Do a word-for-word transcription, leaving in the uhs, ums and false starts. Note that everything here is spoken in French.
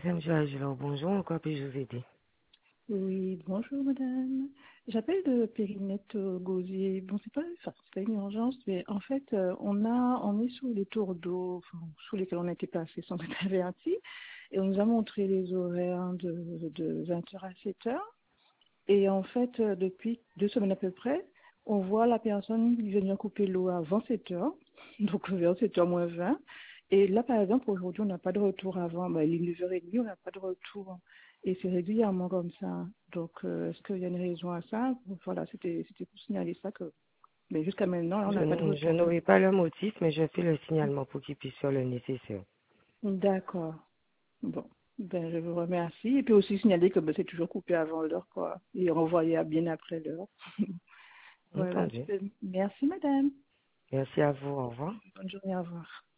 F M Joachim, bonjour, encore puis-je vous aider? Oui, bonjour madame. J'appelle de Périnette euh, Gauzier. Bon, c'est pas, enfin, c'est pas une urgence, mais en fait, euh, on a, on est sous les tours d'eau, enfin, sous lesquels on a été placés sans être avertis, et on nous a montré les horaires de, de vingt heures à sept heures. Et en fait, euh, depuis deux semaines à peu près, on voit la personne venir couper l'eau avant sept heures, donc vers sept heures moins vingt. Et là, par exemple, aujourd'hui, on n'a pas de retour avant. Bah, il est neuf heures trente, on n'a pas de retour. Et c'est régulièrement comme ça. Donc, euh, est-ce qu'il y a une raison à ça? Voilà, c'était c'était pour signaler ça que. Mais jusqu'à maintenant, là, on Je, n'a pas de n- je retour. n'aurai pas le motif, mais je fais le signalement pour qu'il puisse faire le nécessaire. D'accord. Bon. Ben, je vous remercie. Et puis aussi signaler que ben, c'est toujours coupé avant l'heure, quoi. Et renvoyé à bien après l'heure. Voilà. Entendu. Merci, madame. Merci à vous, au revoir. Bonne journée, au revoir.